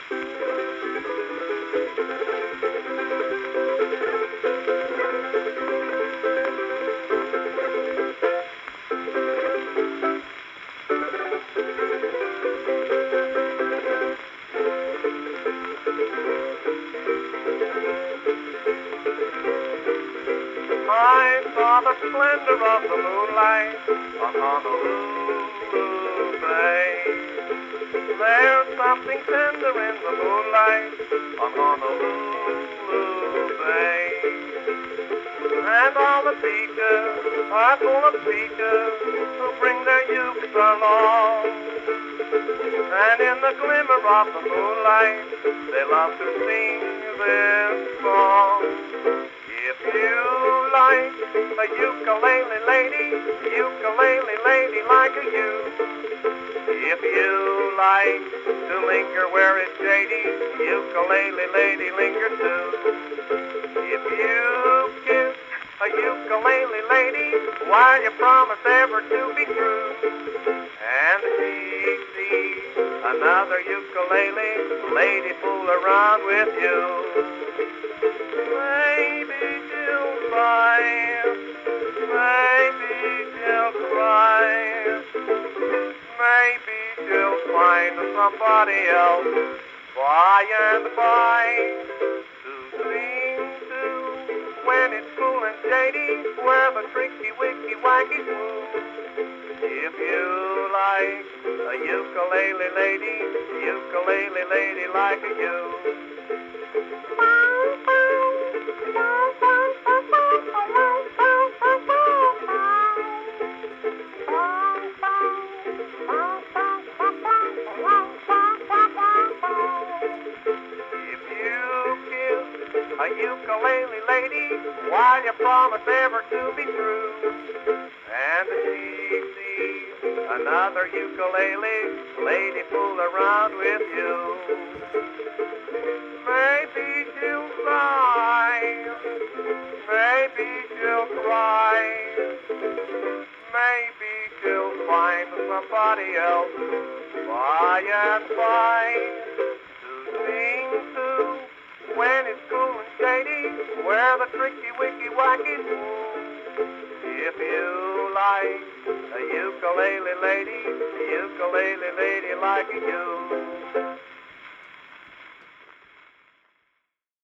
I saw the splendor of the moonlight on Honolulu Bay. There's something tender in the moonlight on Honolulu Bay. And all the beaches are full of peaches who bring their youths along. And in the glimmer of the moonlight, they love to sing this song. If you like a ukulele lady like a you. If you like to linger where it's shady, ukulele lady linger too. If you kiss a ukulele lady, why you promise ever to be true. And she sees another ukulele lady fool around with you. Maybe she'll cry, maybe she'll cry, maybe she'll find somebody else by and by to sing to when it's cool and shady, where the tricky wicky wacky woo. If you like a ukulele lady like you. A ukulele lady, while you promise ever to be true. And she sees another ukulele lady fool around with you. Maybe she'll cry, maybe she'll cry, maybe she'll find somebody else by and by to sing to when it's cool and shady, where the tricky wicky wacky woo. If you like a ukulele lady like you.